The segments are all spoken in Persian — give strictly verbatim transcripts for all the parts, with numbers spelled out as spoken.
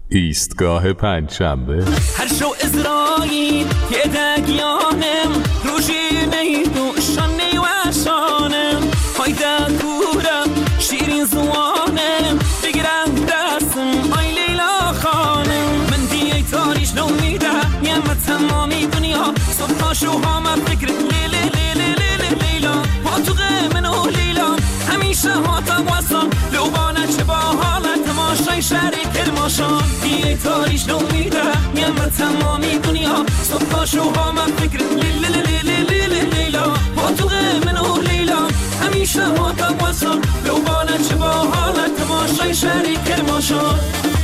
ایستگاه پنجشنبه. هر شو ازرائیل یه دگیانم روشی نیدوشان نیوشانم هایده کورم شیرین زوانم بگیرم دستم آی لیلا خانم من دیگه تاریش نو میدم یمه تمامی دنیا صبح شوها من فکر لیلی لیلی لیلی لیلا ها تو غمن و لیلا همیشه ها تا واسم لوبانه چه با حالت تماشای شریک کرماشان دیگه تاریش نو میدم یمه تمامی دنیا صبح شوها من فکر لیلی لیلی لیلی لیلا ها تو غمن و لیلا همیشه ها تا واسم لوبانه چه با حالت تماشای شریک کرماشان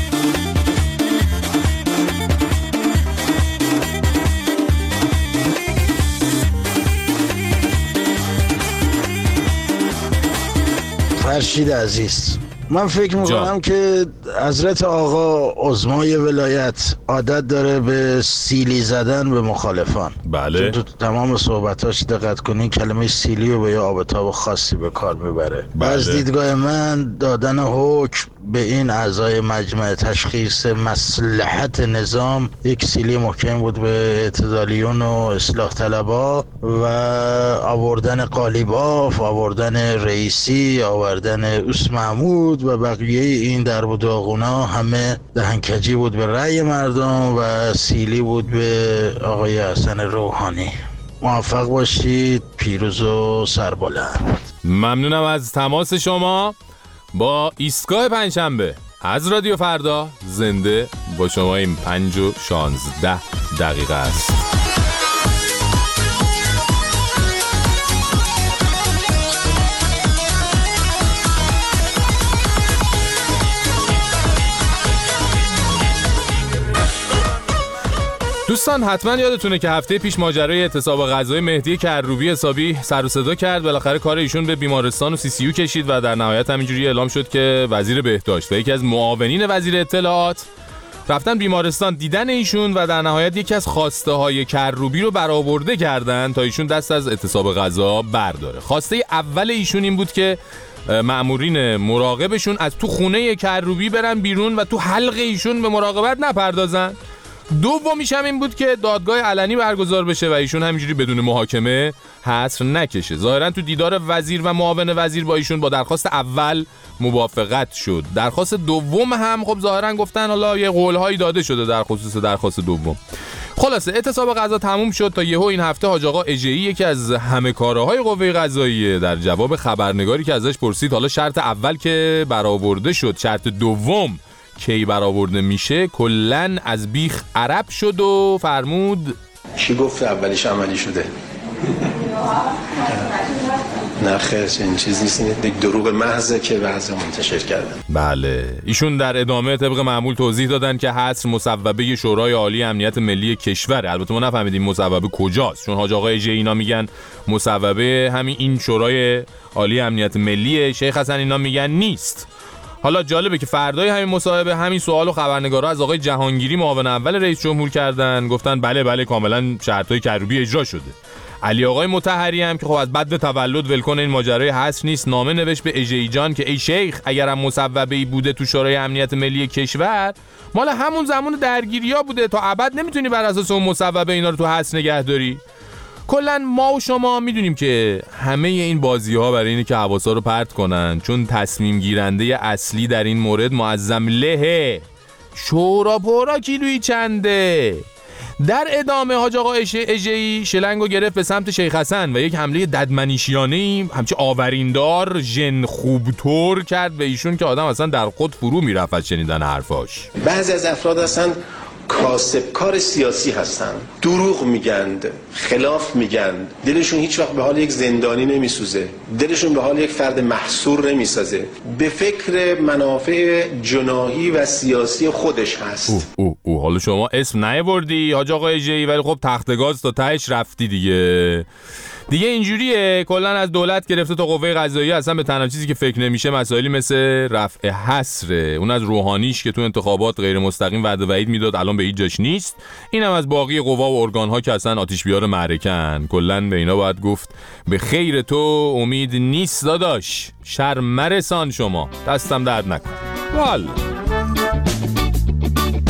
فرشید عزیز، من فکر میکنم که حضرت آقا عظمای ولایت عادت داره به سیلی زدن به مخالفان. بله. تو تمام صحبتاش دقت کنین کلمه سیلی رو به یه آبتاب خاصی به کار میبره. بله. از دیدگاه من دادن حکم به این اعضای مجمع تشخیص مصلحت نظام یک سیلی محکم بود به اعتدالیون و اصلاح طلبا و آوردن قالیباف، آوردن رئیسی، آوردن اوس محمود و بقیه این در و داغونا همه دهنکجی بود به رأی مردم و سیلی بود به آقای حسن روحانی. موفق باشید، پیروز و سربلند. ممنونم از تماس شما با ایستگاه پنجشنبه از رادیو فردا. زنده با شما این پنج و شانزده دقیقه است. دوستان حتما یادتونه که هفته پیش ماجرای اعتصاب غذایی مهدی کروبی حسابی سر و صدا کرد. بالاخره کار ایشون به بیمارستان و سی سی یو کشید و در نهایت همینجوری اعلام شد که وزیر بهداشت و یکی از معاونین وزیر اطلاعات رفتن بیمارستان دیدن ایشون و در نهایت یکی از خواسته های کروبی رو برآورده کردن تا ایشون دست از اعتصاب غذا برداره. خواسته اول ایشون این بود که مأمورین مراقبشون از تو خونه کروبی برن بیرون و تو حلق ایشون به مراقبت نپردازن. دومیش هم این بود که دادگاه علنی برگزار بشه و ایشون همینجوری بدون محاکمه حصر نکشه. ظاهرا تو دیدار وزیر و معاون وزیر با ایشون با درخواست اول موافقت شد. درخواست دوم هم خب ظاهرا گفتن حالا یه قول‌هایی داده شده در خصوص درخواست دوم. خلاصه اعتصاب غذا تموم شد تا یهو این هفته حاج آقا اژه‌ای یکی از همه کارهای قوه قضاییه در جواب خبرنگاری که ازش پرسید حالا شرط اول که برآورده شد، شرط دوم کی برآورده میشه، کلن از بیخ عرب شد و فرمود کی گفت اولیش عملی شده؟ نه خیر، این چیز نیست، این دروغ محضه که بعضی منتشر کردن. بله، ایشون در ادامه طبق معمول توضیح دادن که حصر مصوبه شورای عالی امنیت ملی کشوره. البته ما نفهمیدیم مصوبه کجاست، چون حاج آقای ژ اینا میگن مصوبه همین این شورای عالی امنیت ملی، شیخ حسن اینا میگن نیست. حالا جالبه که فردای همین مصاحبه همین سوال و خبرنگارا از آقای جهانگیری معاون اول رئیس جمهور کردن، گفتن بله بله کاملا شرطای کروبی اجرا شده. علی آقای مطهری هم که خب از بعد تولد ولکن این ماجرای حصر نیست، نامه نوشت به اژه‌ای جان که ای شیخ اگرم مصوبه‌ای بوده تو شورای امنیت ملی کشور مال همون زمان درگیری‌ها بوده، تا ابد نمیتونی بر اساس اون مصوبه اینا رو تو حصر نگه داری. کلا ما و شما میدونیم که همه این بازی‌ها برای اینه که حواسا رو پرت کنن، چون تصمیم گیرنده اصلی در این مورد معظم له شورا پورا کیلویی چنده. در ادامه حاج آقا اژه‌ای شلنگو گرفت به سمت شیخ حسن و یک حمله ددمنیشیانه‌ای همچه آوریندار ژن خوبطور کرد به ایشون که آدم اصلا در خود فرو میرفت از شنیدن حرفاش. بعضی از افراد هستن کاسبکار سیاسی هستن، دروغ میگن، خلاف میگن، دلشون هیچ وقت به حال یک زندانی نمیسوزه، دلشون به حال یک فرد محصور نمیسازه، به فکر منافع جناحی و سیاسی خودش هست. اوه اوه اوه حالا شما اسم نیاوردی حاج آقای ژ، ولی خب تخت گاز تا تهش رفتی دیگه. دیگه اینجوریه کلا از دولت گرفته تا قوه قضاییه اصلا به تنها چیزی که فکر نمیشه مسائلی مثل رفع حصره، اون از روحانیش که تو انتخابات غیر مستقیم وعده وعید میداد الان به هیچ جاش نیست، اینم از باقی قوا و ارگان‌ها که اصلا آتش بیار معرکن. کلا به اینا باید گفت به خیر تو امید نیست داداش، شر مرسان شما، دستم درد نکن. والا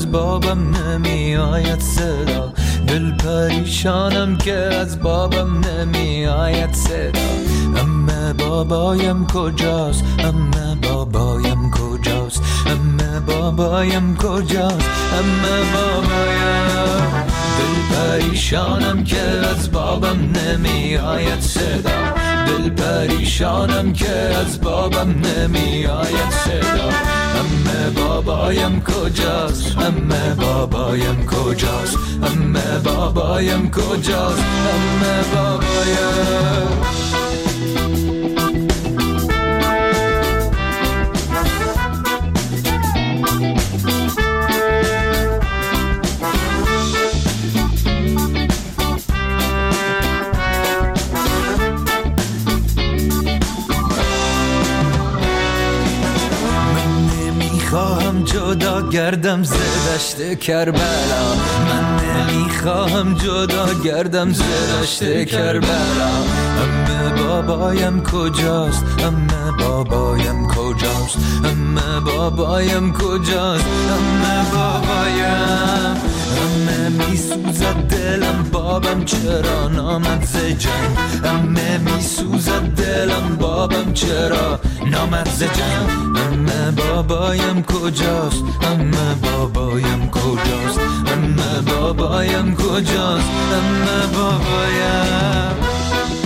از بابم نمی آید صدا، دل پریشانم که از بابم نمی آید صدا. اما بابایم کجاست، اما بابایم کجاست، اما بابایم کجاست، اما بابایم. دل پریشانم که از بابم نمی آید صدا، دل پریشانم که از بابم نمی آید صدا. اما بابایم کجاست، اما بابایم کجاست، اما بابایم کجاست، اما بابایم. خواهم جدا گردم ز دشت کربلا، من نمیخواهم جدا گردم ز دشت کربلا. اما بابایم کجاست، اما بابایم کجاست، اما بابایم کجاست، اما بابایم. اما میسوزد دلم بابم چرا نامد ز جنگ، اما میسوزد دلم بابم چرا نامد ز جنگ. اما بابایم کجاست، اما بابایم کجاست، اما بابایم کجاست، اما بابایم.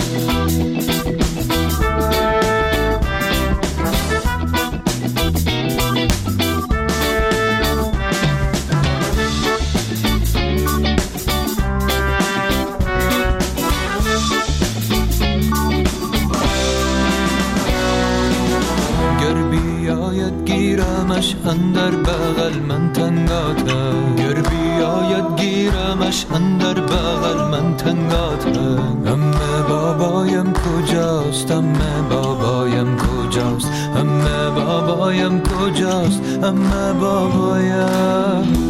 گیرمش اندر بغل من تنگاتم، گر بیاید گیرمش اندر بغل من تنگاتم. اما بابایم کجاست، اما بابایم کجاست، اما بابایم کجاست، اما بابایم.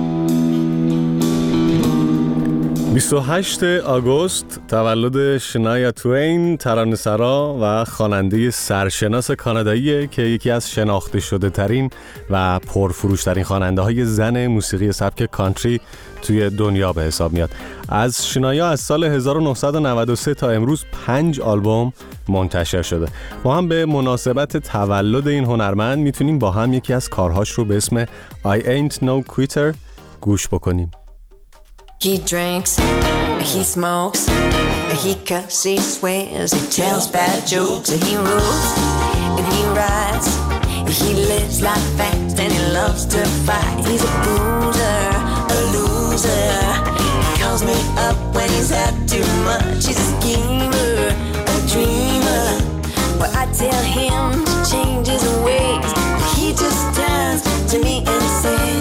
بیست و هشتم آگوست تولد شنایا توین، ترانه‌سرا و خواننده سرشناس کاناداییه که یکی از شناخته شده ترین و پرفروش ترین خواننده های زن موسیقی سبک کانتری توی دنیا به حساب میاد. از شنایا از سال هزار و نهصد و نود و سه تا امروز پنج آلبوم منتشر شده. ما هم به مناسبت تولد این هنرمند میتونیم با هم یکی از کارهاش رو به اسم I Ain't No Quitter گوش بکنیم. He drinks, he smokes, he cuss, he swears, he tells bad jokes, he rules, and he rides, he lives like facts and he loves to fight. He's a bruiser, a loser, he calls me up when he's had too much. He's a schemer, a dreamer, but I tell him to change his ways. He just turns to me and says,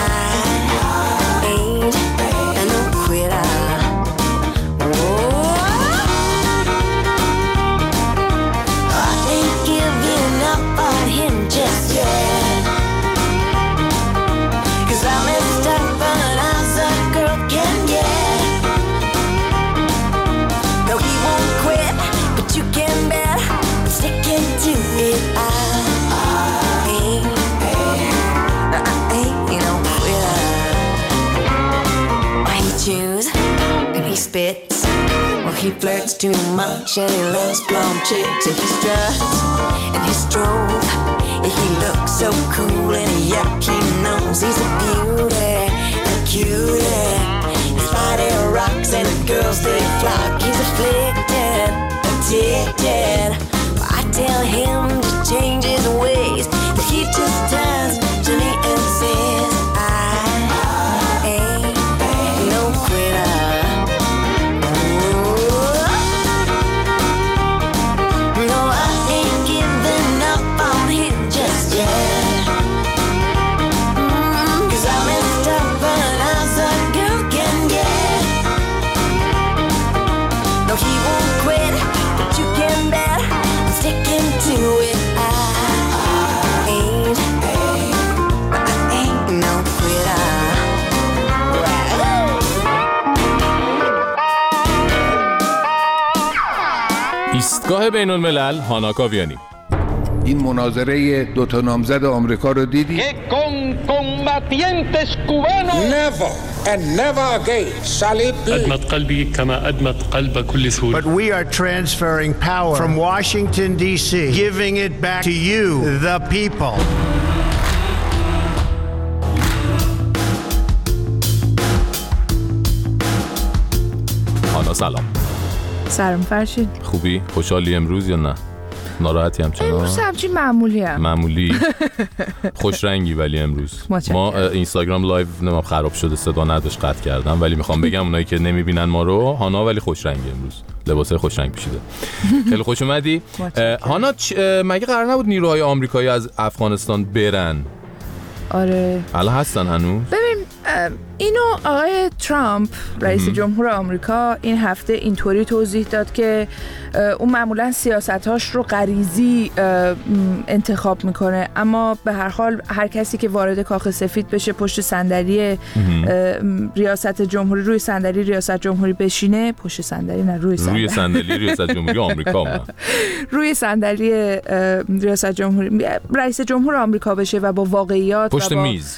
spits, well he flirts too much and he loves blonde chicks. And he struts and he strolls, and he looks so cool and yuck, he knows he's a beauty, a cutie. His body rocks and the girls they flock. He's afflicted, addicted, but I tell him to change his ways, but he just turns to me and says ایستگاه بین الملل هاناکا ویانی. این مناظره دو تا نامزد آمریکا رو دیدی؟ Never and never again shall it be. أدمت قلبي كما أدمت قلب كل سوري. But we are transferring power from Washington D C, giving it back to you, the people. هانا سلام. سلام فرشید. خوبی؟ خوشحالی امروز یا نه؟ ناراحتی همچنان؟ امروز همچین معمولی هم معمولی خوش رنگی ولی امروز ما اینستاگرام لایو نمام خراب شده صدا نداشت قطع کردم ولی میخوام بگم اونایی که نمیبینن ما رو هانا ولی خوش رنگی امروز لباسای خوش رنگ پوشیده. خیلی خوش اومدی. هانا مگه قرار نبود نیروهای آمریکایی از افغانستان برن؟ آره الان هستن هنوز؟ ببین اینو آقای ترامپ رئیس جمهور آمریکا این هفته اینطوری توضیح داد که اون معمولا سیاستاش رو غریزی انتخاب میکنه اما به هر حال هر کسی که وارد کاخ سفید بشه پشت صندلی ریاست جمهوری روی صندلی ریاست جمهوری بشینه پشت صندلی نه روی صندلی روی صندلی ریاست جمهوری آمریکا ما روی صندلی ریاست جمهوری رئیس جمهور آمریکا بشه و با واقعیات پشت و با میز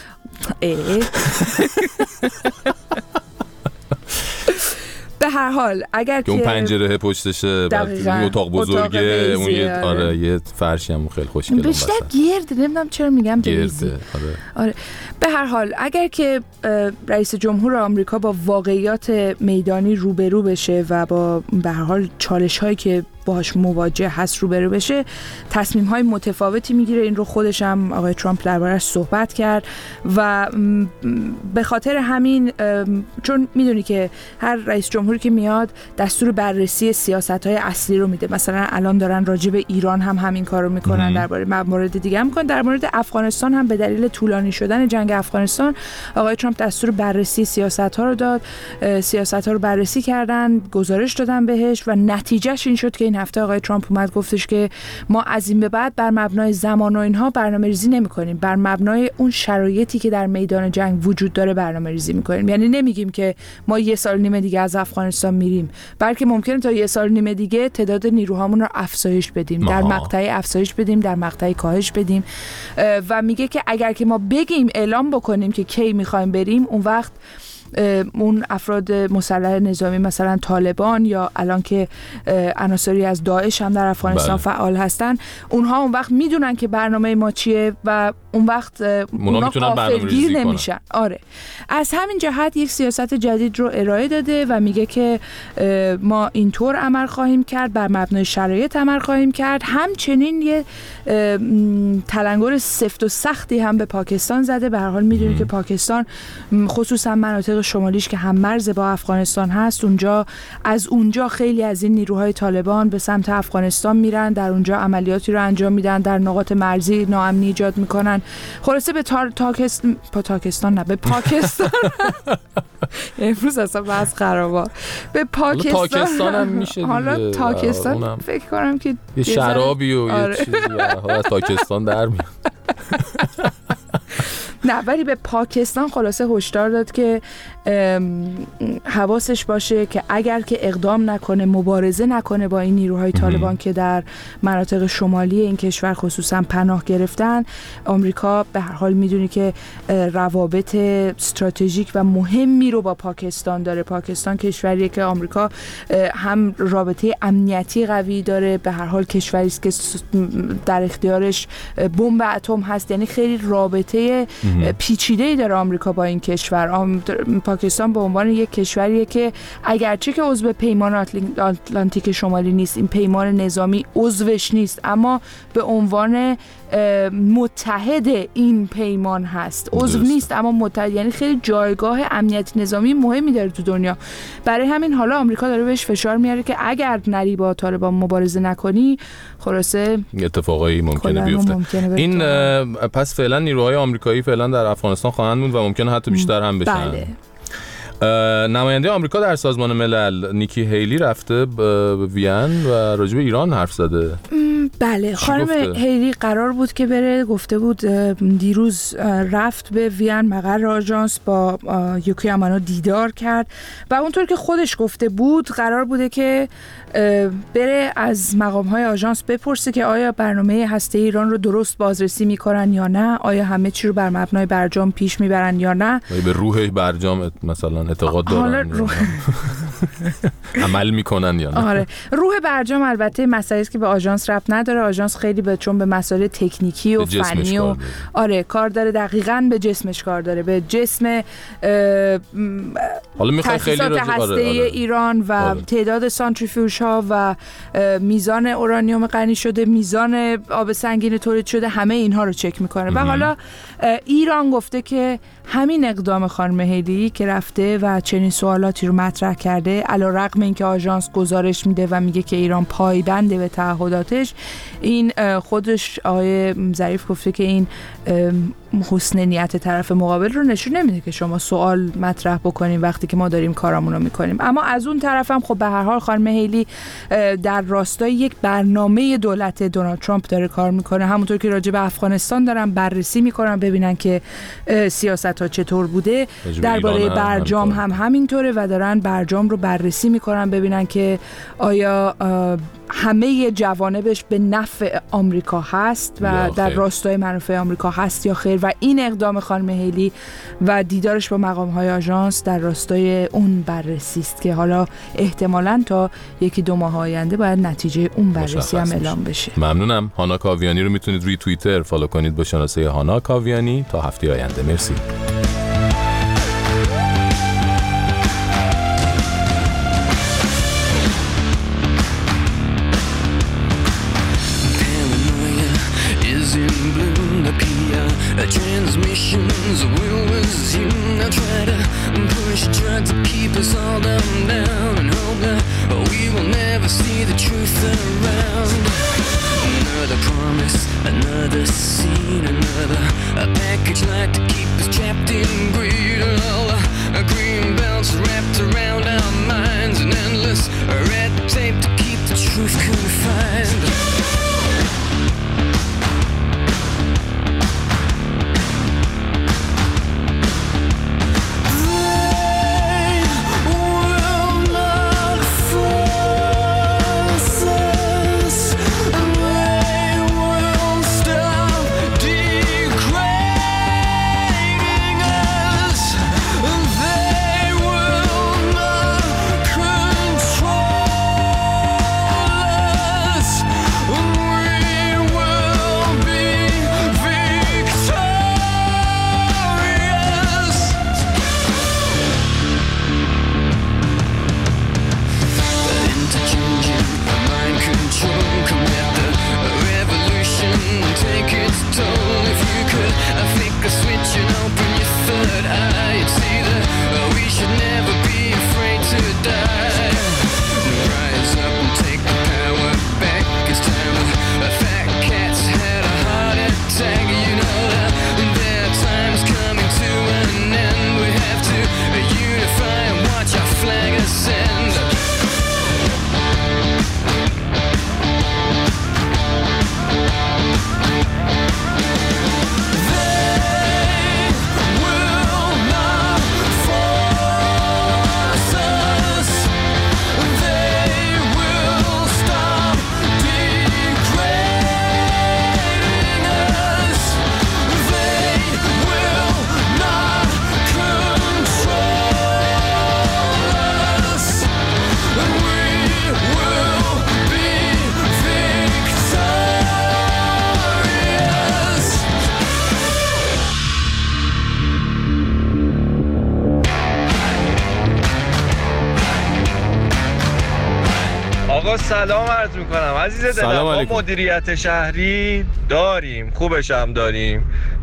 به هر حال اگر که اون پنجره پشتشه بعد اتاق بزرگه اون یه آره یه فرشی هم خیلی خوشگله بیشتر گرده نمیدونم چرا میگم گرده آره. آره به هر حال اگر که رئیس جمهور آمریکا با واقعیات میدانی روبرو بشه و با به هر حال چالش هایی که باهاش مواجه هست روبرو بشه تصمیم های متفاوتی میگیره. این رو خودش هم آقای ترامپ دربارش صحبت کرد و به خاطر همین چون میدونی که هر رئیس جمهوری که میاد دستور بررسی سیاست های اصلی رو میده. مثلا الان دارن راجع به ایران هم همین کار رو میکنن درباره موارد دیگه هم میکنن. در مورد افغانستان هم به دلیل طولانی شدن جنگ افغانستان آقای ترامپ دستور بررسی سیاست ها رو داد. سیاست ها رو بررسی کردن گزارش دادن بهش و نتیجهش این شد که این هفته آقای ترامپ اومد گفتش که ما از این به بعد بر مبنای زمان و اینها برنامه‌ریزی نمی‌کنیم، بر مبنای اون شرایطی که در میدان جنگ وجود داره برنامه‌ریزی می‌کنیم. یعنی نمیگیم که ما یه سال نیمه دیگه از افغانستان میریم، بلکه ممکنه تا یه سال نیمه دیگه تعداد نیروهامون رو افزایش بدیم، در مقطعی افزایش بدیم، در مقطعی کاهش بدیم و میگه که اگر که ما بگیم اعلام بکنیم که کی می‌خوایم بریم اون وقت اون افراد مسلح نظامی مثلا طالبان یا الان که عناصری از داعش هم در افغانستان بله. فعال هستن اونها اون وقت میدونن که برنامه ما چیه و اون وقت اونا غافلگیر نمیشن. آره از همین جهت یک سیاست جدید رو ارائه داده و میگه که ما اینطور عمل خواهیم کرد، بر مبنای شرایط عمل خواهیم کرد. همچنین یه تلنگر سفت و سختی هم به پاکستان زده. به هر حال میدونی که پاکستان خصوصا مناطق شمالیش که هم مرز با افغانستان هست اونجا از اونجا خیلی از این نیروهای طالبان به سمت افغانستان میرن، در اونجا عملیاتی رو انجام میدن، در نقاط مرزی ناامنی ایجاد میکنن. خلاصه به تار... تاکستان پاکستان نه به پاکستان امروز اصلا بس خرابا به پاکستان پاکستان هم میشه حالا تاکستان فکر کنم که یه شرابی و یه چیزی از پاکستان در میاد. نه ولی به پاکستان خلاصه هشدار داد که حواسش باشه که اگر که اقدام نکنه، مبارزه نکنه با این نیروهای طالبان که در مناطق شمالی این کشور خصوصا پناه گرفتن، آمریکا به هر حال میدونی که روابط استراتژیک و مهمی رو با پاکستان داره. پاکستان کشوریه که آمریکا هم رابطه امنیتی قوی داره، به هر حال کشوری است که در اختیارش بمب اتم هست. یعنی خیلی رابطه پیچیده‌ای داره آمریکا با این کشور. پاکستان به عنوان یک کشوریه که اگرچه که عضو پیمان آتلانتیک شمالی نیست، این پیمان نظامی عضوش نیست، اما به عنوان متحد این پیمان هست. عضو نیست اما متحد، یعنی خیلی جایگاه امنیت نظامی مهمی داره تو دنیا. برای همین حالا آمریکا داره بهش فشار میاره که اگر نری با طالبان مبارزه نکنی خلاصه اتفاقایی ممکنه بیفته. ممکنه این پس فعلا نیروهای آمریکایی فعلا در افغانستان خواهند موند و ممکنه حتی بیشتر هم بشن. بله. نماینده آمریکا در سازمان ملل نیکی هیلی رفته به وین و راجع به ایران حرف زده. بله، خانم هیلی قرار بود که بره، گفته بود دیروز رفت به وین مقر آژانس، با یوکی امانو دیدار کرد و اونطور که خودش گفته بود قرار بوده که بره از مقام‌های آژانس بپرسه که آیا برنامه هسته ایران رو درست بازرسی میکنن یا نه، آیا همه چی رو بر مبنای برجام پیش میبرن یا نه، به روح برجام مثلا اعتقاد دارن روح... عمل میکنن یا نه. آره، روح برجام البته مسئله است که به آژانس ربط نداره. آژانس خیلی به چون به مسائل تکنیکی و فنی و آره کار داره، دقیقاً به جسمش کار داره، به جسم حالا میخوای خیلی هسته آره، آره. ایران و آره. تعداد سانتریفیوژ ها و میزان اورانیوم غنی شده، میزان آب سنگین تولید شده، همه اینها رو چک میکنه. و حالا ایران گفته که همین اقدام خانم هیلی که رفته و چنین سوالاتی رو مطرح کرده، علیرغم اینکه آژانس گزارش میده و میگه که ایران پایبنده به تعهداتش، این خودش آقای ظریف گفته که این حسن نیت طرف مقابل رو نشون نمیده که شما سوال مطرح بکنیم وقتی که ما داریم کارامون رو میکنیم. اما از اون طرف هم خب به هر حال خانم هیلی در راستای یک برنامه دولت دونالد ترامپ داره کار میکنه، همونطور که راجع به افغانستان دارن بررسی میکنن ببینن که سیاست ها چطور بوده، درباره برجام هم همینطوره و دارن برجام رو بررسی میکنن ببینن که آیا همه جوانبش به نفع آمریکا هست و در راستای منافع آمریکا هست یا خیر. و این اقدام خانم هیلی و دیدارش با مقام‌های آژانس در راستای اون بررسی است که حالا احتمالاً تا یکی دو ماه آینده باید نتیجه اون بررسی هم اعلام بشه. ممنونم. هانا کاویانی رو میتونید روی توییتر فالو کنید با شناسه هانا کاویانی. تا هفته آینده، مرسی. Transmissions will resume. Now try to push, try to keep us all down, down, and hope that we will never see the truth around. Another promise, another scene, another a package like to keep us trapped in greed. All the green belts wrapped around our minds, and endless red tape to keep the truth confined. سلام عرض میکنم عزیز دلم. ما مدیریت شهری داریم، خوبش هم داریم،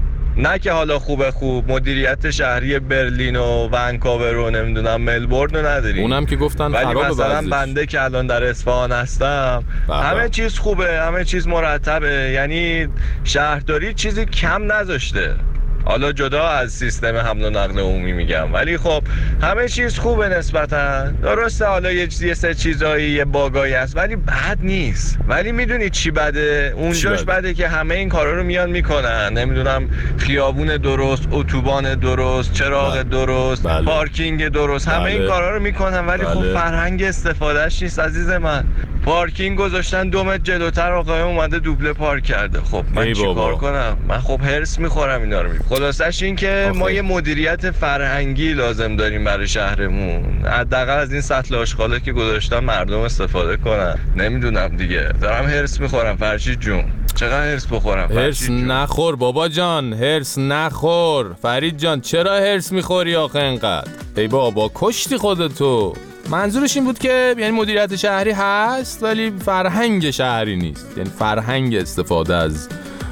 نه که حالا خوبه خوب مدیریت شهری برلین و ونکوور رو نمیدونم ملبورن رو نداریم، اونم که گفتن ولی مثلا بنده که الان در اصفهان هستم بابا. همه چیز خوبه، همه چیز مرتبه، یعنی شهرداری چیزی کم نذاشته. حالا جدا از سیستم حمل و نقل عمومی میگم، ولی خب همه چیز خوبه نسبتا. درسته حالا یه چیزی سه چیزایی یه باگایی هست ولی بد نیست. ولی میدونی چی بده؟ اونجاش بده؟, بده که همه این کارا رو میان میکنن، نمیدونم خیابون درست، اتوبان درست، چراغ بله. درست، بله. پارکینگ درست، همه بله. این کارا رو میکنن ولی بله. خب فرهنگ استفادهش نیست عزیز من. پارکینگ گذاشتن دو متر جلوتر آقای اومده دوبله پارک کرده. خب من چی کار کنم؟ من خب هرس میخورم اینا رو میبینم. خلاصش این که آخه. ما یه مدیریت فرهنگی لازم داریم برای شهرمون، حداقل از این سطل آشغاله که گذاشتن مردم استفاده کنن. نمیدونم دیگه، دارم هرس میخورم فرشید جون. چقدر هرس بخورم؟ هرس نخور بابا جان، هرس نخور. فرید جان چرا هرس میخوری آخه انقدر؟ ای بابا کشتی خودتو. منظورش این بود که یعنی مدیریت شهری هست ولی فرهنگ شهری نیست، یعنی فرهنگ استفاده از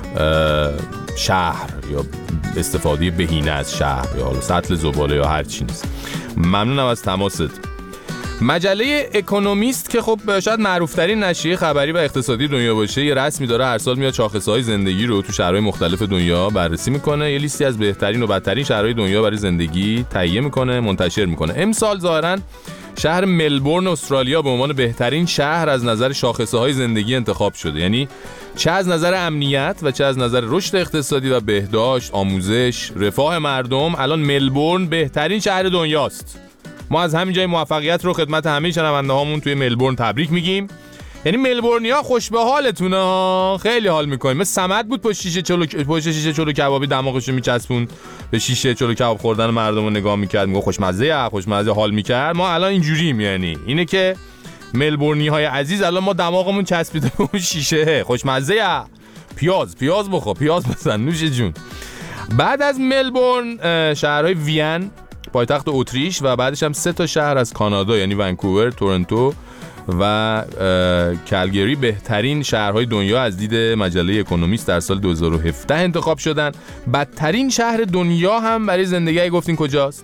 شهر یا استفاده بهینه از شهر یا حالا سطل زباله یا هر چی نیست. ممنونم از تماست. مجله اکونومیست که خب شاید معروف‌ترین نشریه خبری و اقتصادی دنیا باشه، یه رسمی داره هر سال میاد شاخصه‌های زندگی رو تو شهرهای مختلف دنیا بررسی میکنه، یه لیستی از بهترین و بدترین شهرهای دنیا برای زندگی تهیه میکنه، منتشر میکنه. امسال ظاهراً شهر ملبورن استرالیا به عنوان بهترین شهر از نظر شاخصه‌های زندگی انتخاب شده، یعنی چه از نظر امنیت و چه از نظر رشد اقتصادی و بهداشت، آموزش، رفاه مردم، الان ملبورن بهترین شهر دنیاست. ما از همین جای موفقیت رو خدمت همه شنونده هامون توی ملبورن تبریک میگیم. یعنی ملبورنیا خوش به حالتونه ها، خیلی حال میکنیم. مثل صمد بود پشت شیشه چلو پشت شیشه چلو کبابی دماغشو میچسبون به شیشه چلو کباب خوردن مردم رو نگاه میکرد، میگه خوشمزه یا خوشمزه حال میکرد. ما الان اینجوریم، یعنی اینه که ملبورنی های عزیز الان ما دماغمون چسبیده به اون شیشه، خوشمزه یا پیاز پیاز بخور، پیاز بزن نوش جون. بعد از ملبورن شهرهای وین پایتخت اتریش و بعدش هم سه تا شهر از کانادا یعنی ونکوور، تورنتو و کلگری بهترین شهرهای دنیا از دید مجله اکونومیست در سال دو هزار و هفده انتخاب شدن. بدترین شهر دنیا هم برای زندگی گفتین کجاست؟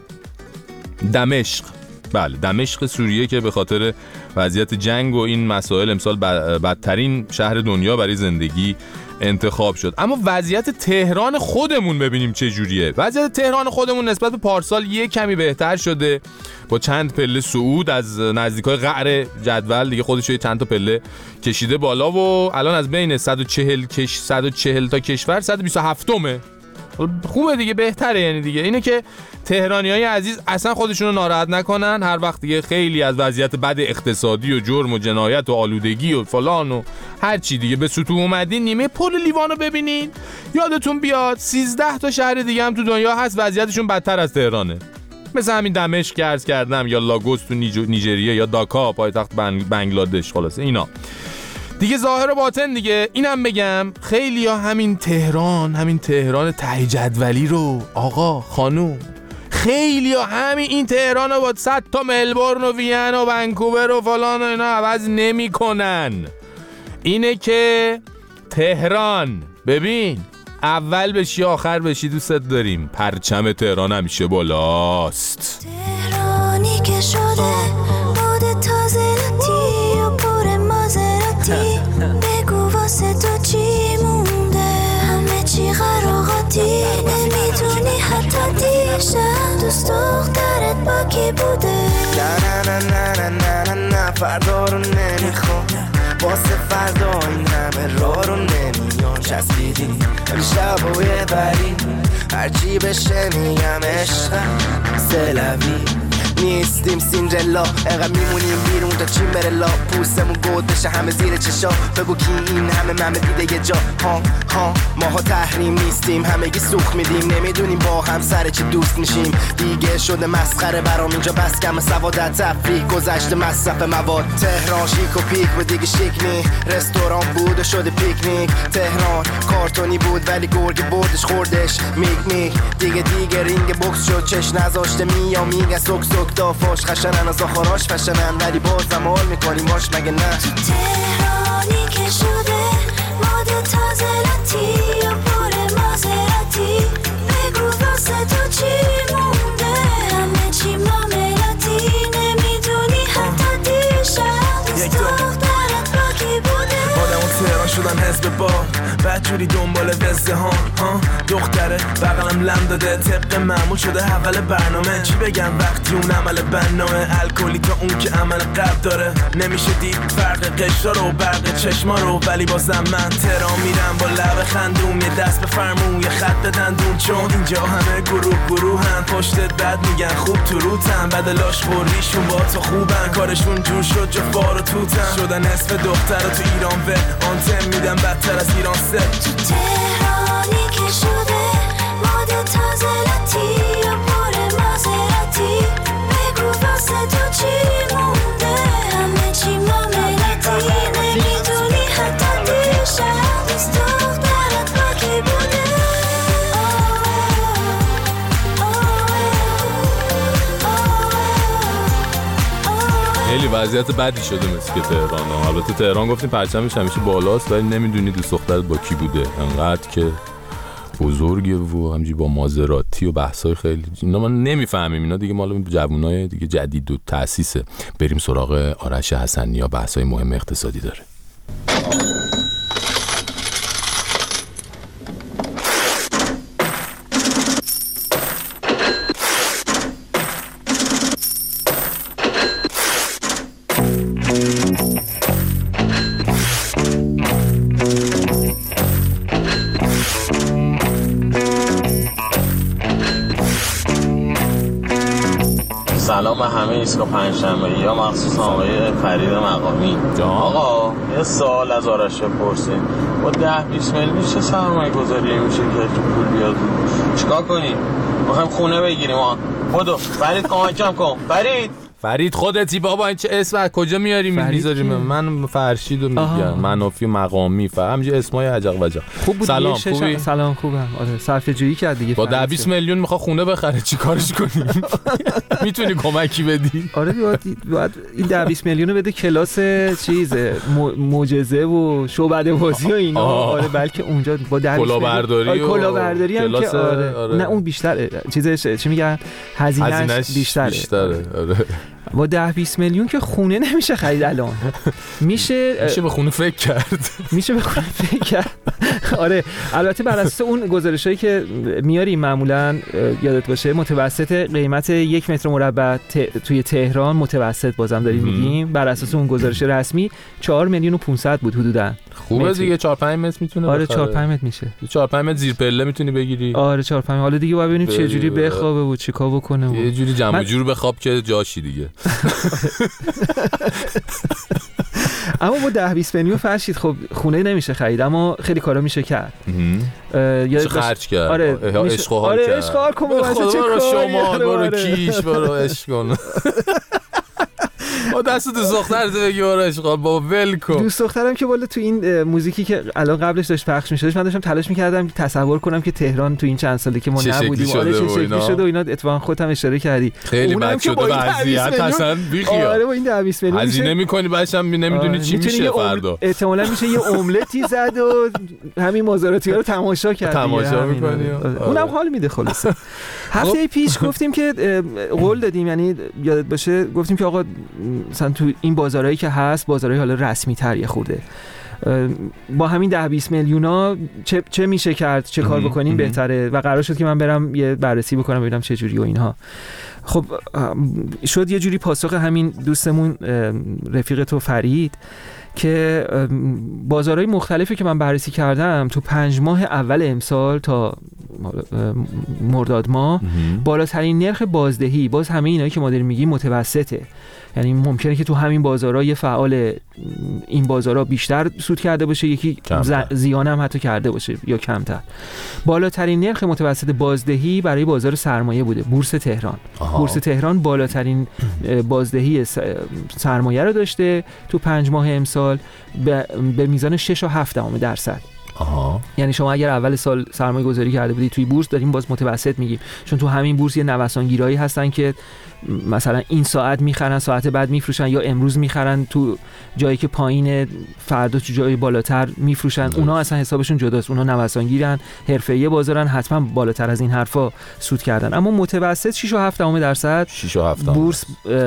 دمشق. بله دمشق سوریه که به خاطر وضعیت جنگ و این مسائل امسال بدترین شهر دنیا برای زندگی انتخاب شد. اما وضعیت تهران خودمون ببینیم چه جوریه. وضعیت تهران خودمون نسبت به پارسال یک کمی بهتر شده، با چند پله صعود از نزدیکای قعر جدول دیگه خودش یه چند تا پله کشیده بالا و الان از بین صد و چهل کش صد و چهل تا کشور صد و بیست و هفتمه. خوبه دیگه، بهتره. یعنی دیگه اینه که تهرانیای عزیز اصلا خودشونو ناراحت نکنن. هر وقت دیگه خیلی از وضعیت بد اقتصادی و جرم و جنایت و آلودگی و فلان و هر چی دیگه به سطوح اومدین، نیمه پل لیوانو ببینین، یادتون بیاد سیزده تا شهر دیگه هم تو دنیا هست وضعیتشون بدتر از تهرانه. مثل همین دمشق که عرض کردم، یا لاگوس تو نیجریه، یا داکا پایتخت بنگلادش. خلاصه اینا دیگه ظاهر و باطن دیگه. اینم بگم خیلی ها همین تهران همین تهران ته جدولی رو آقا خانوم خیلی ها همین این تهران رو با صد تا ملبورن و وین و ونکوور و فلان و اینا عوض نمی کنن. اینه که تهران ببین اول بشی آخر بشی دوست داریم، پرچم تهران همیشه بالاست. تهرانی که شده بود تازه لاتی و پر مازراتی، بگو واسه تو چی مونده، همه چی قراغاتی، نمیدونی حتی دیشب دوست دخترت با کی بوده. نه نه نه نه نه نه نه فردا رو نمیخوام، واسه فردا این همه راه رو نمیان چسبیدی، شب و یه بری هرچی بشه میگم عشقم سلوی نیستیم سیندرلا، اقا میمونیم بیرون تا چین بره لا، پوستمون گود بشه همه زیر چشا، بگو کی این همه ممه دیده یه جا. ها ها ماها تحریم نیستیم، همگی سوخ میدیم، نمیدونیم با هم سر چی دوست میشیم. دیگه شده مسخره برام اینجا بس کم سوادت تفریح گذشته مصرف مواد. تهران شیک و پیک و دیگه شیک نی، رستوران بود و شده پیکنیک. تهران کارتونی بود ولی گرگ بردش خوردش میگ میگ، دیگه دیگه رینگ بوکس شد چش نذاشته میا میگه سوک سوک دافاش خشنن از آخراش فشنن، ولی بازم حال میکنیم باش مگه نه. تهرانی که شده ماد تازه لاتی و پر مازراتی، بگو واسه تو چی مونده، همه چی معاملاتی، نمیدونی حتی دیشب دوست دخترت با کی بوده. آدمون تهران شدن حزب باد بعد جوری دنبال وزده ها ها دختره بغلم لم داده طبق معمول شده اول برنامه چی بگم وقتی اون عمل بنامه الکلی تا اون که عمل قلب داره نمیشه دید فرق قشرا رو برق چشما رو ولی بازم من تهران میرم با لب خندوم یه دست به فرمون یه خط به دندون چون اینجا همه گروه گروه هم پشتت بد میگن خوب تو روتن بدلاش خوریشون با تو خوبن کارشون جور شد جو فار و توتن شدن نصف دختر تو ایران و آنتن میدن بدتر از ایران سه تو تهرانی که شده ماد تازه لاتی یا پر مازراتی بگو واسه تو چی مونده همه چی ماملاتی نمیدونی حتی دیشب دوست دخترت با کی بوده خیلی وضعیت بدی شده مثل که تهران ها. البته تهران گفتیم پرچمش همیشه بالاست ولی نمیدونی دوست دخترت با کی بوده انقدر که بزرگه و همجوری با مازراتی و بحثای خیلی اینا ما نمیفهمیم اینا دیگه مال جوونای دیگه جدید و تأسیسه. بریم سراغ آرش حسنی یا بحثای مهم اقتصادی داره. سلام به همه ایستگاه پنجشنبه‌ای یا مخصوصا آقای فرید مقامی. آقا یه سوال از آرش بپرسیم با ده بیست میلیون چه سرمایه گذاری میشه که تو پول بیاد چیکار کنیم؟ میخوایم خونه بگیریم ها. بدو فرید کمکم کن. فرید فرید خودتی بابا این چه اسم از کجا میاری میذاریم؟ من فرشیدو میگم منافی مقامی فهم همینجوری اسمای عجق وجق. خوب بود. سلام خوبی؟ سلام خوبم. آره صرفه جویی کرد دیگه. با ده بیست میلیون میخواد خونه بخره چیکارش کنیم؟ میتونی کمکی بدی؟ آره باید باید این ده بیست میلیون رو بده کلاس چیز معجزه و شعبده بازی و اینا. آره بلکه اونجا با ده بیست کلاهبرداری و کلاهبرداری هم که آره نه اون بیشتره چیزش چی میگن هزینه‌اش بیشتره. بیشتره آره. با ده بیست میلیون که خونه نمیشه خرید الان. میشه میشه به خونه فکر کرد. میشه به خونه فکر کرد. آره البته بر اساس اون گزارشایی که میاریم معمولا یادت باشه متوسط قیمت یک متر مربع ت... توی تهران متوسط بازم داریم میگیم بر اساس اون گزارش رسمی چهار میلیون و پانصد بود حدودا. خوبه دیگه چهار پنج متر میتونه آره چهار پنج متر میشه. چهار پنج متر زیر پله میتونی بگیری. آره چهار پنج حالا دیگه باید ببینیم چه جوری بخوابه و چیکار بکنه و یه جوری جمع جور بخواب که جاشی دیگه. اما با ده بیست میلیون فرشید خب خونه نمیشه خرید اما خیلی کارا میشه کرد. میشه خرج کرد. آره عشق و حال کرد. آره عشق و حال کن برو شما برو کیش برو عشق کن. با دست دوست دخترت بگی برو عشق با ول کن. دوست دخترم که والا تو این موزیکی که الان قبلش داشت پخش می‌شدش من داشتم تلاش می‌کردم تصور کنم که تهران تو این چند سالی که ما نبودیم آره چه شکلی شده و اینا اتفاقا خودت هم اشاره کردی. خیلی بد شده وضعیت اصلا بیخیال. آره با این ده بیست میلیون هزینه می‌کنی بعدش هم نمی‌دونی چی میشه فردا. احتمالاً میشه یه املتی زد و همین مازاراتی‌ها رو تماشا کرد. تماشا می‌کنی. اونم حال میده خلاص. هفته پیش گفتیم که قول دادیم یعنی یادت باشه گفتیم که آقا مثلا تو این بازارهایی که هست بازارهای حالا رسمی تر یه خورده با همین ده بیست میلیونا چه چه میشه کرد چه کار بکنیم بهتره و قرار شد که من برم یه بررسی بکنم ببینم چه جوری و اینها. خب شد یه جوری پاسخ همین دوستمون رفیق تو فرید که بازارهای مختلفی که من بررسی کردم تو پنج ماه اول امسال تا مرداد ماه بالاترین نرخ بازدهی باز همه اینایی که ما داریم میگیم متوسطه. یعنی ممکنه که تو همین بازارها یه فعال این بازارها بیشتر سود کرده باشه یکی زیان هم حتی کرده باشه یا کمتر. بالاترین نرخ متوسط بازدهی برای بازار سرمایه بوده بورس تهران. آها. بورس تهران بالاترین بازدهی سرمایه رو داشته تو پنج ماه امسال به میزان شش و هفت دهم درصد. آها. یعنی شما اگر اول سال سرمایه گذاری کرده بودی توی بورس، داریم باز متوسط میگیم، چون تو همین بورس یه نوسانگیرایی هستن که مثلا این ساعت میخرن ساعت بعد میفروشن، یا امروز میخرن تو جایی که پایین فردا تو جای بالاتر میفروشن. اونا اصلا حسابشون جداست، اونا نوسانگیرن، حرفه‌ای بازارن، حتما بالاتر از این حرفا سود کردن. اما متوسط شش و هفت دهم درصد شش و هفت بورس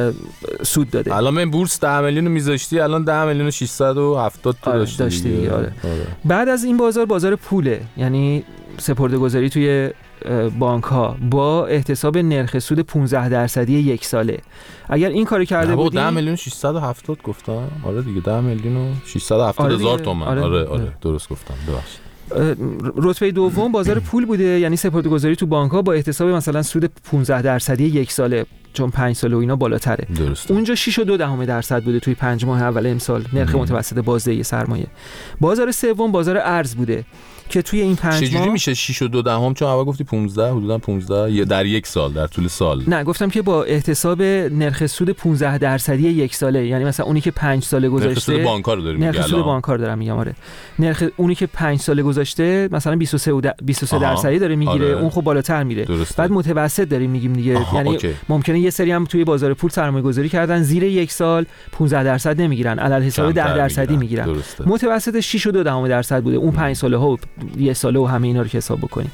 سود داده. الان من بورس ده میلیون رو میذاشتی، الان ده میلیون و ششصد و هفتاد تا آره داشتی, داشتی دیگه. آره. آره. بعد از این بازار بازار پوله، یعنی سپرده‌گذاری توی بانک ها با احتساب نرخ سود پانزده درصدی یک ساله. اگر این کارو کرده بودیم ده میلیون و ششصد و هفتاد گفتم. آره دیگه ده میلیون و ششصد و هفتاد هزار تومان. آره آره, آره درست گفتم، ببخشید. رتبه دوم بازار پول بوده، یعنی سپرده‌گذاری تو بانک ها با احتساب مثلا سود پانزده درصدی یک ساله، چون پنج ساله و اینا بالاتره. درسته. اونجا شش و دو دهم درصد بوده توی پنج ماه اول امسال نرخ متوسط بازدهی سرمایه. بازار سوم بازار ارز بوده که توی این پنج ماه چجوری میشه شش و دو دهم؟ چون اول گفتی پانزده، حدودا پانزده در یک سال، در طول سال. نه گفتم که با احتساب نرخ سود پانزده درصدی یک ساله، یعنی مثلا اونی که پنج ساله گذاشته، نرخ سود بانک‌ها رو داریم، نرخ سود بانک‌ها رو دارم میگم. آره نرخ اونی که پنج ساله گذاشته مثلا بیست و سه و بیست و سه درصدی داره میگیره. آره. اون خب بالاتر میره. درسته. بعد متوسط داریم میگیم دیگه. یعنی اوکی. ممکنه یه سری هم توی بازار پول سرمایه گذاری کردن زیر یک سال پانزده درصد نمیگیرن، علل حساب ده درصدی میگیرن. متوسط شش و دو دهم درصد بوده اون پنج ساله ها و یک ساله و همه اینا رو که حساب بکنیم.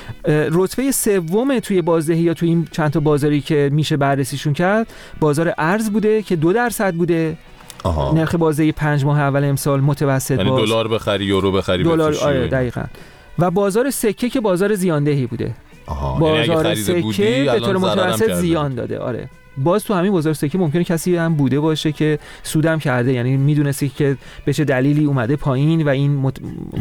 رتبه سوم توی بازدهی یا توی این چند تا بازاری که میشه بررسیشون کرد بازار ارز بوده که دو درصد بوده. آها. نرخ بازدهی پنج ماه اول امسال متوسط، یعنی دلار بخری یورو بخری دلار. آره دقیقاً. و بازار سکه که بازار زیاندهی بوده. آها. بازار یعنی سکه بودی به طور متوسط زیان داده. آره باز تو همین بازار سکه ممکنه کسی هم بوده باشه که سودم کرده، یعنی میدونستی که به چه دلیلی اومده پایین و این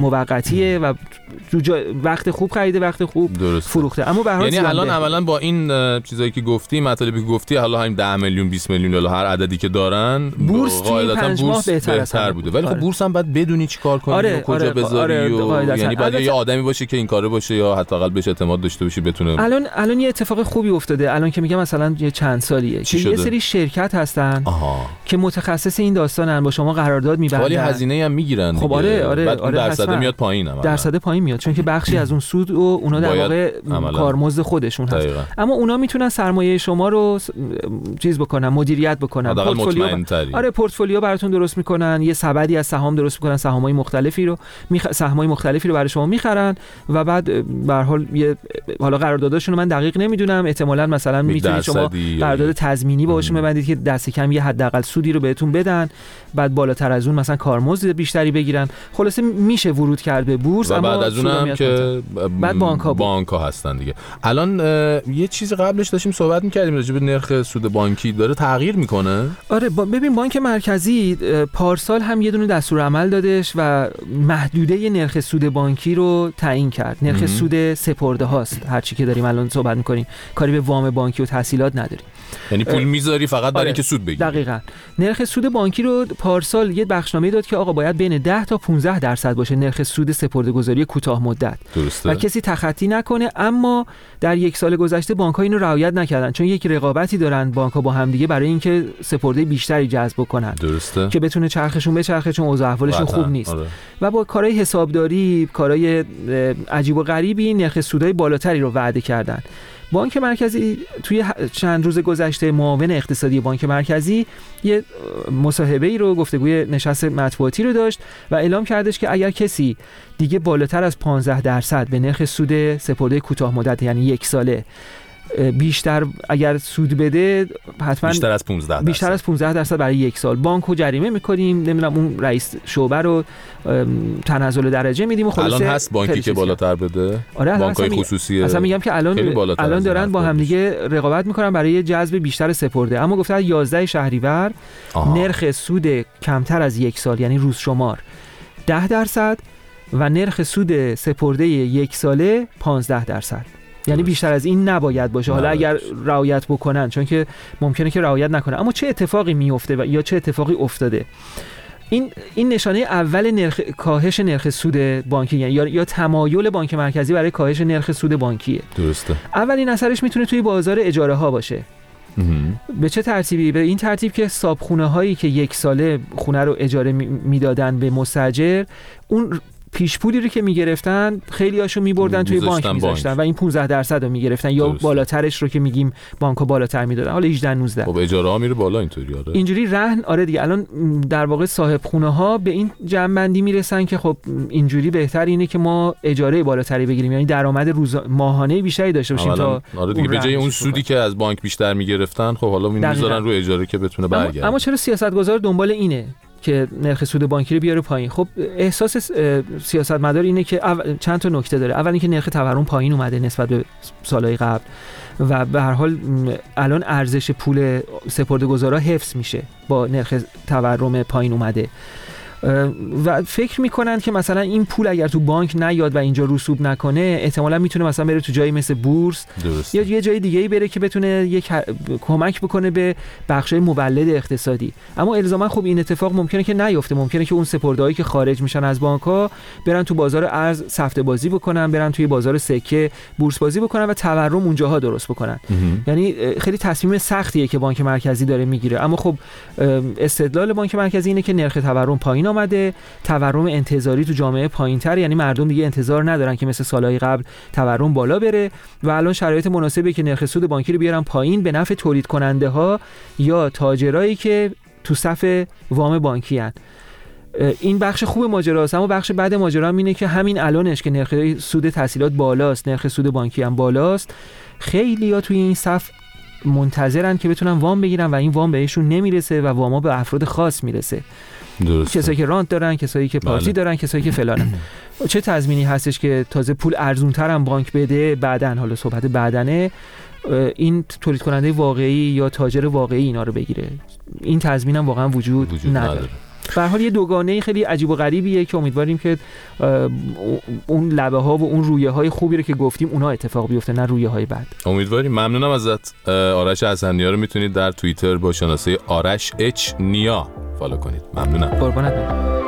موقتیه و تو وقت خوب خریده وقت خوب درسته. فروخته. اما به هر حال یعنی الان عملاً با این چیزایی که گفتی، مطالبی که گفتی، حالا همین ده میلیون بیست میلیون دلار هر عددی که دارن، بورس قاعدتاً بورس بهتر, بهتر بوده. ولی خب آره. بورس هم باید بدونی چیکار کنی آره، و کجا آره، بذاری آره، و یعنی باید یه آدمی باشه که این کارو باشه یا حداقل بهش اعتماد داشته باشی بتونه. الان الان یه اتفاق خوبی افتاده. الان که میگم مثلا یه چند سالیه که یه سری شرکت هستن آها. که متخصص این داستانن، با شما قرارداد می‌بندن، ولی هزینه هم میگیرن. خب آره آره بعد آره درصد میاد پایین، عملا درصد پایین میاد، چون که بخشی از اون سود و اونا در واقع کارمزد خودشون هست. اما اونا میتونن سرمایه شما رو چیز بکنن، مدیریت بکنن، پورتفولیو آره پورتفولیو براتون درست میکنن، یه سبدی از سهام درست میکنن، سهامای مختلفی رو میخ... سهامای مختلفی رو برای شما میخرن و بعد به هر حال یه حالا قرارداداشون رو من دقیق نمیدونم، احتمالاً مثلا میتونید شما قرارداد تضمینی باهاشون ببندید که دست کم یه حداقل سودی رو بهتون بدن، بعد بالاتر از اون مثلا کارمزد بیشتری بگیرن. خلاصه میشه ورود کرد به بورس. اما بعد از اونم که بعد بانک‌ها بانک‌ها هستن دیگه. الان یه چیز قبلش داشتیم صحبت می‌کردیم راجع به نرخ سود بانکی، داره تغییر میکنه. آره ببین بانک مرکزی پارسال هم یه دونه دستور عمل دادش و محدوده نرخ سود بانکی رو تعیین کرد. نرخ سود سپرده هاست، هر چی که داریم الان صحبت می‌کنیم، کاری به وام بانکی و تسهیلات نداریم. یعنی پول میذاری فقط برای اینکه سود بگیری. دقیقاً. نرخ سود بانکی رو پارسال یه بخشنامه داد که آقا باید بین ده تا پانزده درصد باشه نرخ سود سپرده‌گذاری کوتاه مدت. درسته. و کسی تخطی نکنه. اما در یک سال گذشته بانک‌ها اینو رعایت نکردن، چون یک رقابتی دارن بانک‌ها با هم دیگه برای اینکه سپرده بیشتری جذب کنن. درسته. که بتونه چرخشون بچرخه، چون اوضاع احوالشون خوب نیست. آره. و با کارهای حسابداری، کارهای عجیب و غریبی نرخ سودای بالاتری رو وعده کردن. بانک مرکزی توی چند روز گذشته معاون اقتصادی بانک مرکزی یه مصاحبه‌ای رو، گفتگوی نشست مطبوعاتی رو داشت و اعلام کردش که اگر کسی دیگه بالاتر از پانزده درصد به نرخ سود سپرده کوتاه مدت یعنی یک ساله بیشتر اگر سود بده، حتما بیشتر از پانزده درصد بیشتر از پانزده درصد برای یک سال بانکو جریمه می‌کنیم، نمیدونم اون رئیس شعبه رو تنزل درجه میدیم. خلاص الان هست بانکی که بالاتر بده. آره بانک‌های خصوصی اصلا میگم که الان الان دارن با هم دیگه رقابت میکنن برای جذب بیشتر سپرده. اما گفتن یازده شهریور نرخ سود کمتر از یک سال یعنی روز شمار ده درصد و نرخ سود سپرده یک ساله پانزده درصد. یعنی بیشتر از این نباید باشه. حالا اگر رعایت بکنن، چون که ممکنه که رعایت نکنن. اما چه اتفاقی میفته و یا چه اتفاقی افتاده؟ این این نشانه اول نرخ کاهش نرخ سود بانکی یعنی یا, یا تمایل بانک مرکزی برای کاهش نرخ سود بانکیه. درسته. اولین اثرش میتونه توی بازار اجاره ها باشه. به چه ترتیبی؟ به این ترتیب که صاحب خونه هایی که یک ساله خونه رو اجاره میدادن به مستاجر، اون پیش پولی رو که میگرفتن خیلی هاشو میبردن توی بانک میذاشتن و این پانزده درصد رو میگرفتن یا بالاترش رو که میگیم بانک‌ها بالاتر میدادن، حالا هجده نوزده. خب اجاره ها میره بالا اینطوری. آره اینجوری رهن. آره دیگه الان در واقع صاحب خونه ها به این جمع‌بندی میرسن که خب اینجوری بهتر اینه که ما اجاره بالاتری بگیریم، یعنی درآمد روز ماهانه بیشتری داشته باشیم تا آره دیگه به جای اون سودی که از بانک بیشتر میگرفتن خب حالا میذارن رو اجاره که بتونه برگرده. اما, اما چرا سیاستگزار دنبال اینه که نرخ سود بانکی رو بیاره پایین؟ خب احساس سیاستمدار اینه که چند تا نکته داره. اول اینکه نرخ تورم پایین اومده نسبت به سالهای قبل و به هر حال الان ارزش پول سپرده‌گذارا حفظ میشه با نرخ تورم پایین اومده و فکر میکنن که مثلا این پول اگر تو بانک نیاد و اینجا رسوب نکنه احتمالاً میتونه مثلا بره تو جایی مثل بورس یا یه جای دیگه‌ای بره که بتونه یک کمک بکنه به بخشای مولد اقتصادی. اما الزاما خب این اتفاق ممکنه که نیفته. ممکنه که اون سپرده‌هایی که خارج میشن از بانک‌ها برن تو بازار ارز سفته بازی بکنن، برن توی بازار سکه بورس بازی بکنن و تورم اونجاها درست بکنن. یعنی خیلی تصمیم سختیه که بانک مرکزی داره میگیره. اما خب استدلال بانک مرکزی اینه که نرخ تورم پایین آمده، تورم انتظاری تو جامعه پایین‌تر، یعنی مردم دیگه انتظار ندارن که مثل سالهای قبل تورم بالا بره و الان شرایط مناسبه که نرخ سود بانکی رو بیارن پایین به نفع تولید کننده ها یا تاجرایی که تو صف وام بانکی هستند. این بخش خوب ماجراست. اما بخش بد ماجرا اینه که همین الانش که نرخ سود تسهیلات بالاست، نرخ سود بانکی هم بالاست، خیلی‌ها توی این صف منتظرن که بتونن وام بگیرن و این وام بهشون نمیرسه و واما به افراد خاص میرسه. درسته. کسایی که رانت دارن، کسایی که پارتی بله. دارن، کسایی که فلانن. چه تضمینی هستش که تازه پول ارزونتر هم بانک بده بعدن، حالا صحبت بعدنه، این تولید کننده واقعی یا تاجر واقعی اینا رو بگیره؟ این تضمین هم واقعا وجود, وجود نداره. نداره. به هر حال یه دوگانه خیلی عجیب و غریبیه که امیدواریم که اون لبه ها و اون رویه های خوبی رو که گفتیم اونا اتفاق بیفته، نه رویه های بد. امیدواریم. ممنونم ازت. آرش حسن‌نیا رو میتونید در توییتر با شناسه آرش اچ نیا فالو کنید. ممنونم. قربانت برم.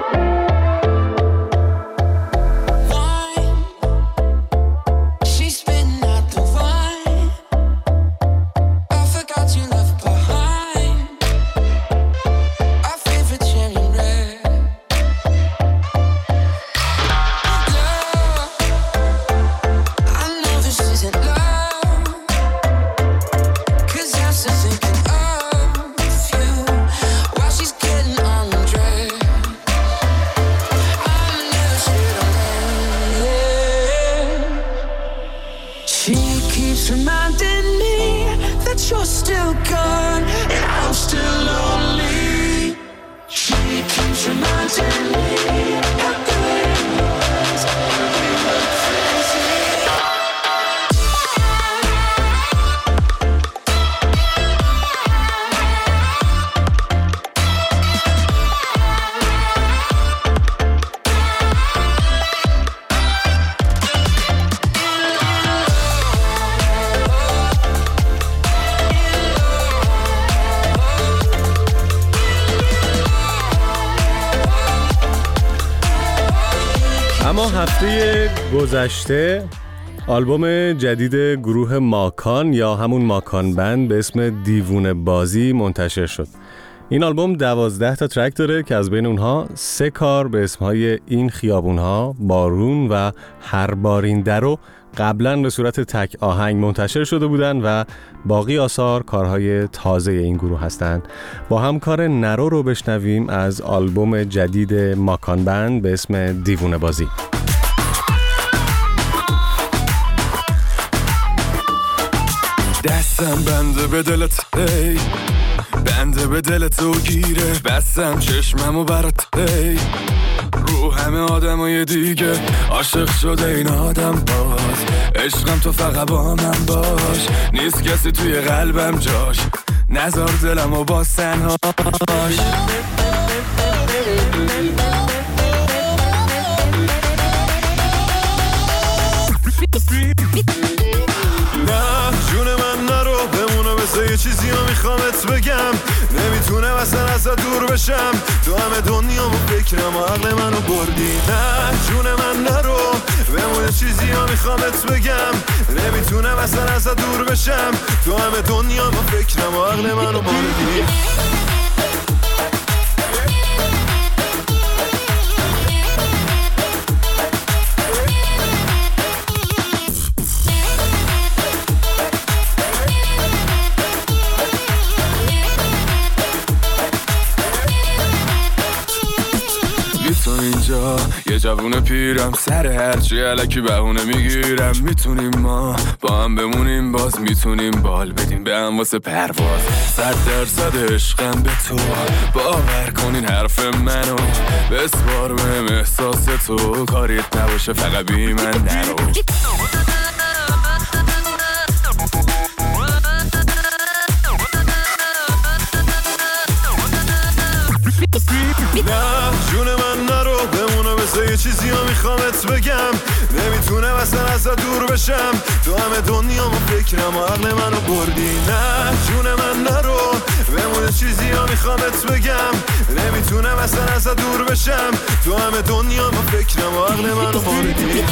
اما هفته گذشته آلبوم جدید گروه ماکان یا همون ماکان بند به اسم دیوونه بازی منتشر شد. این آلبوم دوازده تا ترک داره که از بین اونها سه کار به اسمهای این خیابونها، بارون و هر بارین درو قبلا به صورت تک آهنگ منتشر شده بودن و باقی آثار کارهای تازه این گروه هستند. با همکار نرو رو بشنویم از آلبوم جدید ماکان بند به اسم دیوونه بازی. دستم بنده به دلت ای، بنده به دلت و گیره، بستم چشممو برات ای، رو همه آدمای دیگه عاشق شده این آدم باز، عشقم تو فقط با من باش، نیست کسی توی قلبم جاش، نذار دلمو با تنهاش. یه چیزی رو میخوامت بگم، نمیتونم اصلا ازت دور بشم، تو همه دنیامو فکرم و عقل منو بردی، نه جون من نرو بمونه، چیزی رو میخوامت بگم، نمیتونم اصلا ازت دور بشم، تو همه دنیامو فکرم و عقل منو بردی. جوون پیرم، سر هرچی علکی بهونه میگیرم. میتونیم ما با هم بمونیم، باز میتونیم بال بدیم به هم واسه پرواز. صد درصد عشقم به تو، باور کنین حرف منو، بسپار بهم احساس تو، کاریت نباشه فقط بی من نرو. نه جون من نرو، بمونه بسه یه چیزی ها میخوامت بگم. نمیتونم اصلا ازت دور بشم، تو همه دنیا ما فکرم و عقل منو بردی. نه جون من نرو، بمونه چیزی ها میخوامت بگم. نمیتونم اصلا ازت دور بشم، تو همه دنیا ما فکرم و عقل منو بردی.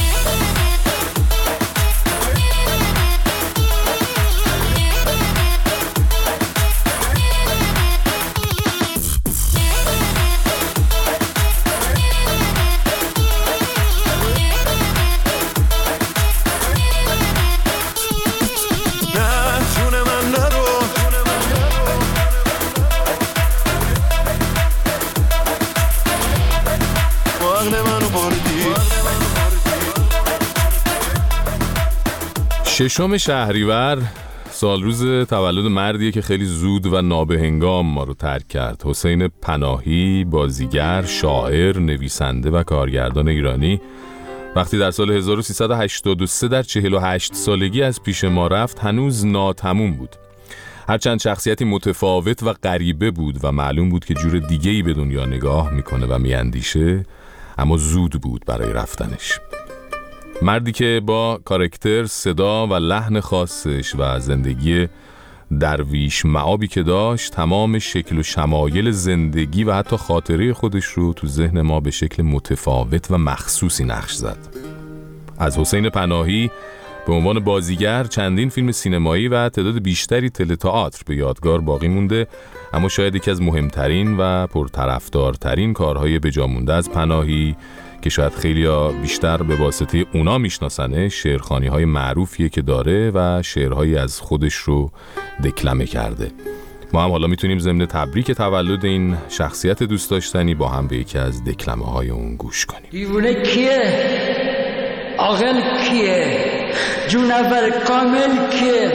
ششم شهریور سالروز تولد مردیه که خیلی زود و نابهنگام ما رو ترک کرد. حسین پناهی، بازیگر، شاعر، نویسنده و کارگردان ایرانی، وقتی در سال هزار و سیصد و هشتاد و سه در چهل و هشت سالگی از پیش ما رفت هنوز ناتموم بود. هرچند شخصیتی متفاوت و غریبه بود و معلوم بود که جور دیگه‌ای به دنیا نگاه میکنه و میاندیشه، اما زود بود برای رفتنش. مردی که با کاراکتر، صدا و لحن خاصش و زندگی درویش معابی که داشت، تمام شکل و شمایل زندگی و حتی خاطره خودش رو تو ذهن ما به شکل متفاوت و مخصوصی نقش زد. از حسین پناهی به عنوان بازیگر چندین فیلم سینمایی و تعداد بیشتری تئاتر به یادگار باقی مونده، اما شاید یکی از مهمترین و پرطرفدارترین کارهای بجامونده از پناهی که شاید خیلیا بیشتر به واسطه اونا میشناسنه، شعرخوانی‌های معروفیه که داره و شعرهایی از خودش رو دکلمه کرده. ما هم حالا میتونیم ضمن تبریک تولد این شخصیت دوست داشتنی با هم به یکی از دکلمه های اون گوش کنیم. دیوونه کیه؟ عاقل کیه؟ جونور کامل کیه؟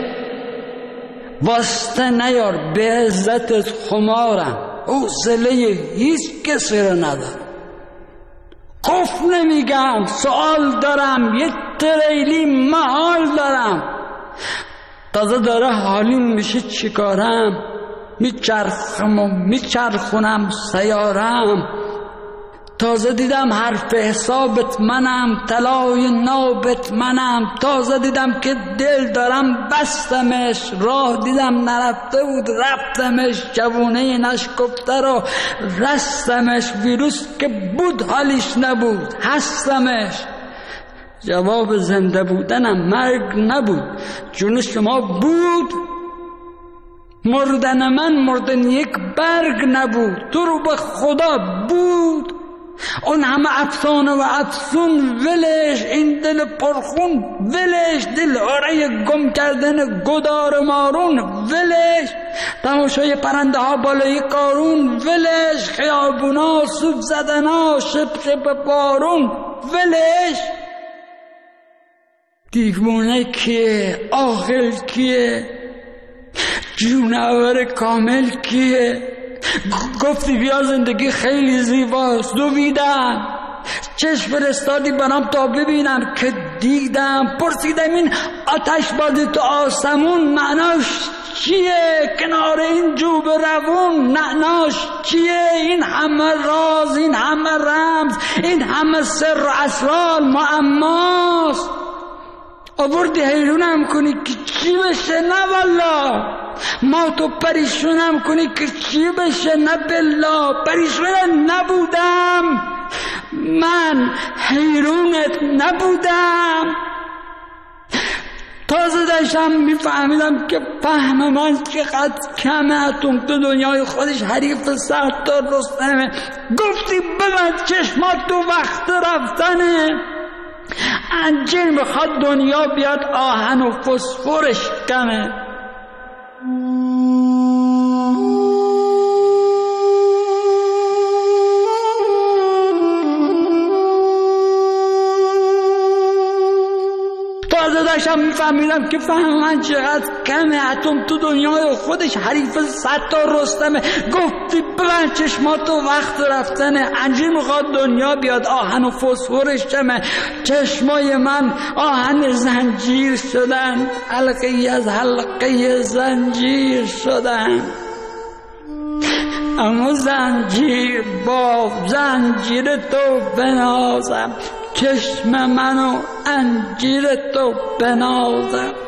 واسطه نیار، به عزتت خمارم، حوصله هیچ کسی رو ندارم. خوف نمیگم، سوال دارم، یه تریلی محال دارم. تازه داره حالیم میشه چیکارم، میچرخم و میچرخونم سیارم. تازه دیدم حرف حسابت منم، طلای نابت منم. تازه دیدم که دل دارم بستمش، راه دیدم نرفته بود رفتمش. جوونه نشکفته رو رستمش، ویروس که بود حالیش نبود هستمش. جواب زنده بودنم مرگ نبود، جون شما بود. مردن من مردن یک برگ نبود، تو رو به خدا بود. اون همه افسانه و افسون ولش، این دل پرخون ولش، دل آره گم کردن گدار مارون ولش، تماشای پرنده ها بالای قارون ولش، خیابونا سوب زدنا شب شب بارون ولش. دیوونه کیه؟ عاقل کیه؟ جونور کامل کیه؟ گفتی بیا زندگی خیلی زیباست، دویدم، چشم فرستادی برام تا ببینم که دیدم. پرسیدم این آتش بازی تو آسمون معناش چیه؟ کنار این جوب روون معناش چیه؟ این همه راز، این همه رمز، این همه سر و اسرار معماست. آوردی حیرونم کنی که چی بشه؟ نه والله. ما تو پریشونم کنی که چی بشه؟ نه بالله. پریشون نبودم، من حیرونت نبودم. تازه داشتم میفهمیدم که فهم من چقدر کمه. اتم تو دنیای خودش حریف ستار رستمه. گفتی ببند چشمات تو وقت رفتنه، انجیر میخواد دنیا بیاد آهن و فسفرش کمه. تازه داشتم میفهمیدم که فهم من چقدر کمه. اتم تو دنیای خودش حریف صد تا رستمه. گفتی ببند چشماتو وقت رفتنه. انجی میخواد دنیا بیاد آهن و فسفرش جمه. چشمای من آهن زنجیر شدن، حلقه از حلقه زنجیر شدن. اما زنجیر با زنجیر تو بنازم، چشم منو انجیر تو بنازم.